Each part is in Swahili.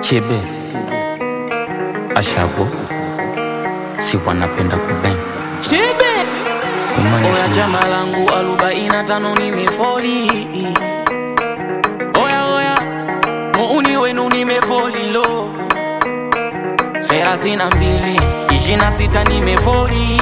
Chebe Ashago si wanapenda kubeng Chebe Oya chama langu 45 nimefoli. Oya muuni wenu nimefoli lo 32 26 nimefoli.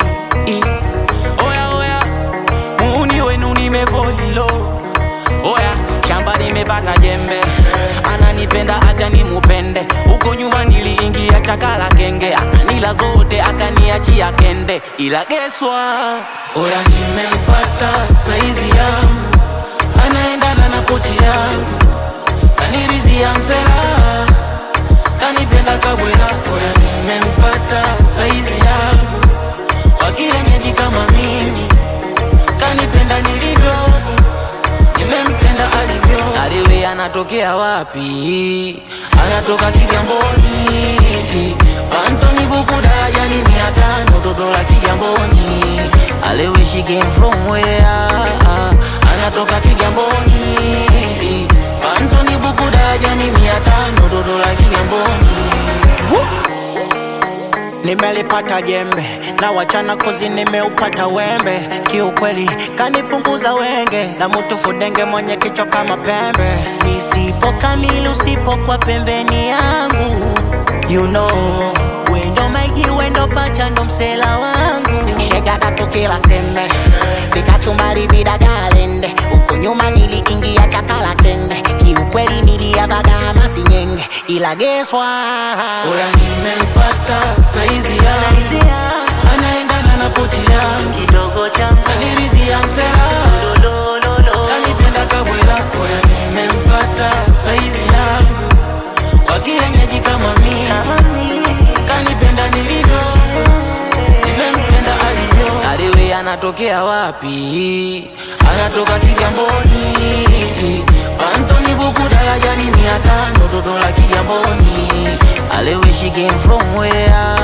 Oya muuni wenu nimefoli lo. Oya shamba nimepata jembe, ananipenda acha nimupende. Uko nyuma niliingia chakala kenge, akanila zote akaniachia kende. Ila geswa oya nimempata saizi yangu, anaendana na pochi yangu, kanirizia msela, kanipenda kabwela. Oya nimempata saizi yangu, wakienyeji kama mimi, kanipenda nilivyo, nimempenda alivyo. Aliwe anatokea wapi? Anatoka Kigamboni, Anthony Buku daraja ni 500, toto la Kigamboni. Aliwe she came from where? Anatoka Kigamboni, Anthony Buku daraja ni 500, toto la Kigamboni. Nimelipata jembe na wachana kozi nimeupata wembe. Kiukweli kanipunguza wenge na mtu fudenge mwenye kichwa kama pembe. Nisipo kamili usipo kwa pembeni yangu, you know wendo maigi wendo pacha ndo msela wangu. Shega tatu kila sembe vikachumari vidagalende, uko nyuma niliingia chakala kende. Kiukweli niliavaga hamasi nyenge, ila geswa oya nimempata saizi yangu, anaendana na pochi yangu, kanirizia msela, kanipenda kabwela. Oya nimempata saizi yangu, wakienyeji kama mimi, kanipenda nilivyo, nimempenda alivyo. Aliwe anatokea wapi? Anatoka Kigamboni, Anthony Buku daraja ni 500, toto la Kigamboni. Aliwe she came from where?